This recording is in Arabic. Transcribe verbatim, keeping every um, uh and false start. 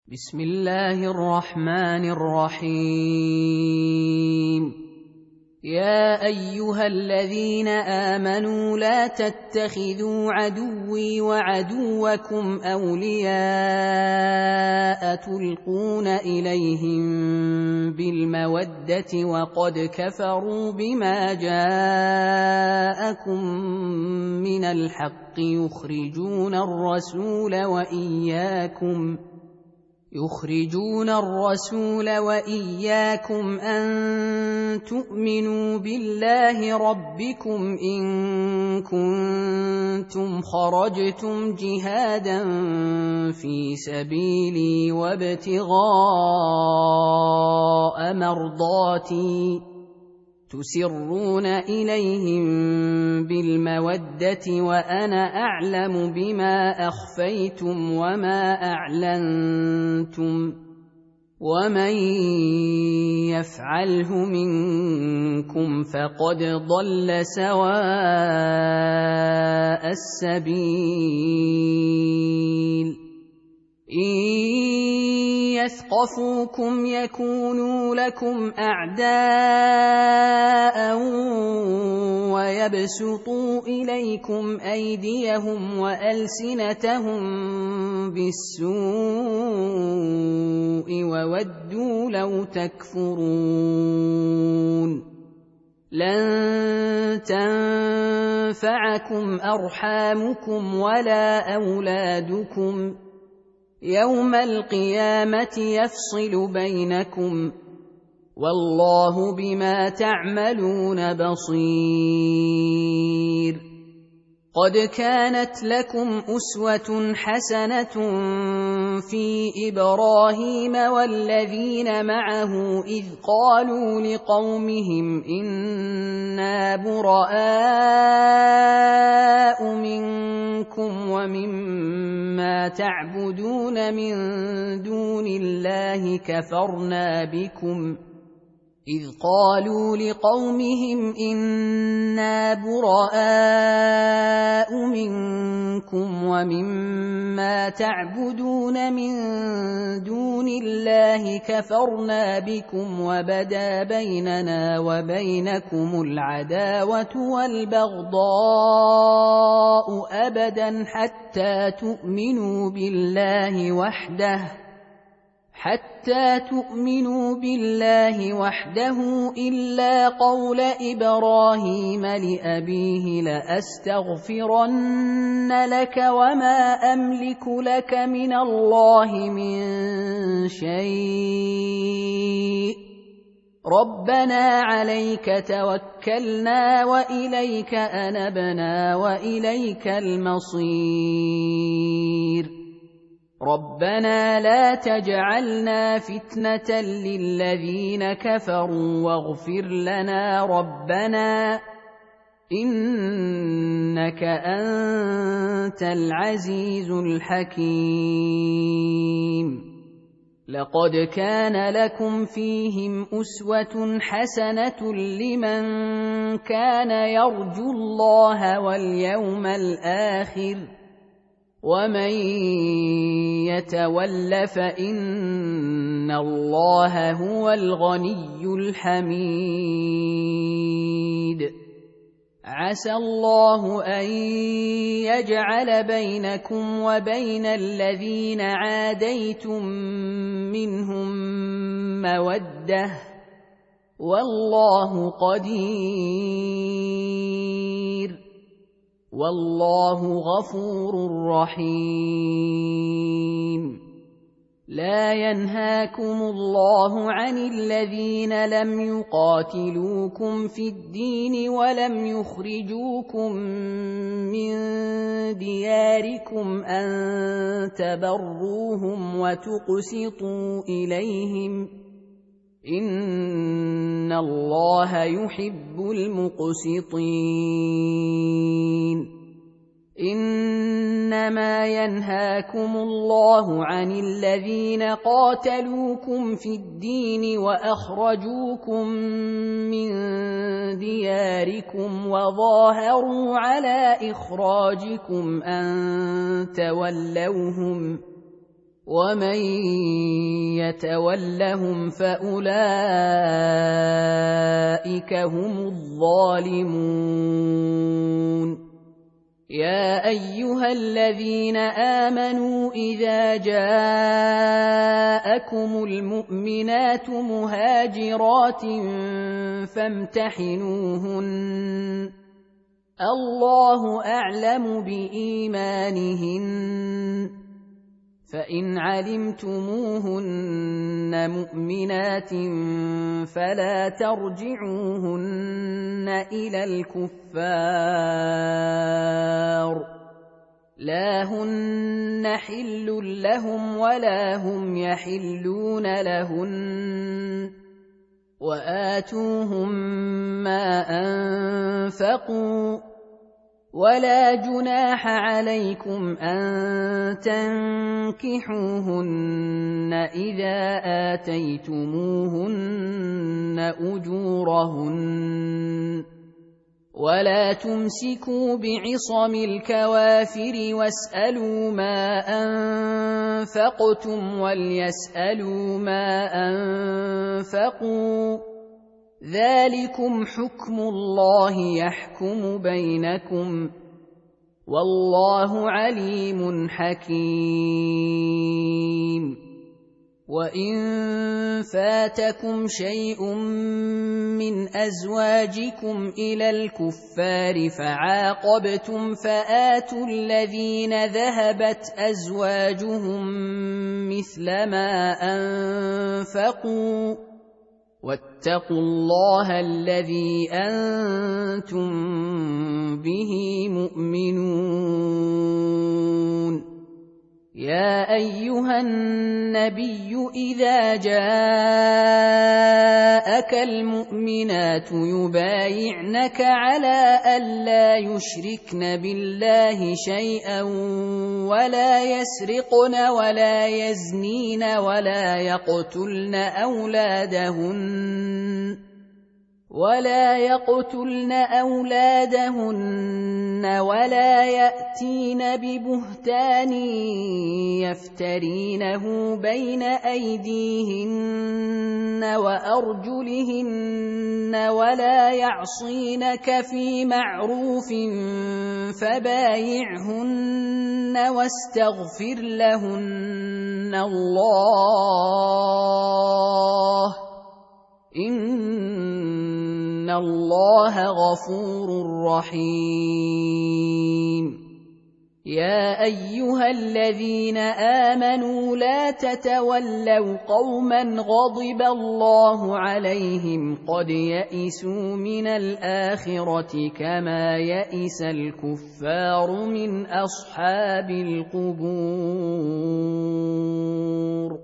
بسم الله الرحمن الرحيم. يا أيها الذين آمنوا لا تتخذوا عدوي وعدوكم أولياء تلقون إليهم بالمودة وقد كفروا بما جاءكم من الحق يخرجون الرسول وإياكم يخرجون الرسول وإياكم أن تؤمنوا بالله ربكم إن كنتم خرجتم جهادا في سبيلي وابتغاء مرضاتي تسرون إليهم بالمودة وأنا أعلم بما أخفيتم وما أعلنتم ومن يفعله منكم فقد ضل سواء السبيل. إن يثقفوكم يكونوا لكم أعداء ويبسطوا إليكم أيديهم وألسنتهم بالسوء وودوا لو تكفرون. لن تنفعكم أرحامكم ولا أولادكم يوم القيامة يفصل بينكم والله بما تعملون بصير. قد كانت لكم أسوة حسنة في إبراهيم والذين معه إذ قالوا لقومهم إنا براء منكم ومما تعبدون من دون الله كفرنا بكم إذ قالوا لقومهم إنا براء منكم ومما تعبدون من دون الله كفرنا بكم وبدا بيننا وبينكم العداوة والبغضاء أبدا حتى تؤمنوا بالله وحده حتى تؤمنوا بالله وحده إلا قول إبراهيم لأبيه لأستغفرن لك وما أملك لك من الله من شيء ربنا عليك توكلنا وإليك أنبنا وإليك المصير. ربنا لا تجعلنا فتنة للذين كفروا واغفر لنا ربنا إنك أنت العزيز الحكيم. لقد كان لكم فيهم أسوة حسنة لمن كان يرجو الله واليوم الآخر ومن يتول فإن الله هو الغني الحميد. عسى الله أن يجعل بينكم وبين الذين عاديتم منهم مودة والله قدير والله غفور رحيم. لا ينهاكم الله عن الذين لم يقاتلوكم في الدين ولم يخرجوكم من دياركم أن تبروهم وتقسطوا إليهم إن الله يحب المقسطين. إنما ينهاكم الله عن الذين قاتلوكم في الدين وأخرجوكم من دياركم وظاهروا على إخراجكم أن تولوهم ومن يتولهم فأولئك هم الظالمون. يا أيها الذين آمنوا إذا جاءكم المؤمنات مهاجرات فامتحنوهن، الله أعلم بإيمانهن، فإن علمتموهن مؤمنات فلا ترجعوهن إلى الكفار، لا هن حل لهم ولا هم يحلون لهن، وآتوهم ما أنفقوا، ولا جناح عليكم أن تنكحوهن إذا آتيتموهن أجورهن، ولا تمسكوا بعصم الكوافر واسألوا ما أنفقتم وليسألوا ما أنفقوا، ذلكم حكم الله يحكم بينكم، والله عليم حكيم. وإن فاتكم شيء من أزواجكم إلى الكفار فعاقبتم فآتوا الذين ذهبت أزواجهم مثل ما أنفقوا، واتقوا الله الذي أنتم به مؤمنون. يا أيها النبي إذا جاءك المؤمنات يبايعنك على ألا يشركن بالله شيئا ولا يسرقن ولا يزنين ولا يقتلن أولادهن ولا يقتلن أولادهن ولا يأتين ببهتان يفترينه بين أيديهن وأرجلهن ولا يعصينك في معروف فبايعهن واستغفر لهن الله، إن الله غفور رحيم. يا أيها الذين آمنوا لا تتولوا قوما غضب الله عليهم قد يئسوا من الآخرة كما يئس الكفار من أصحاب القبور.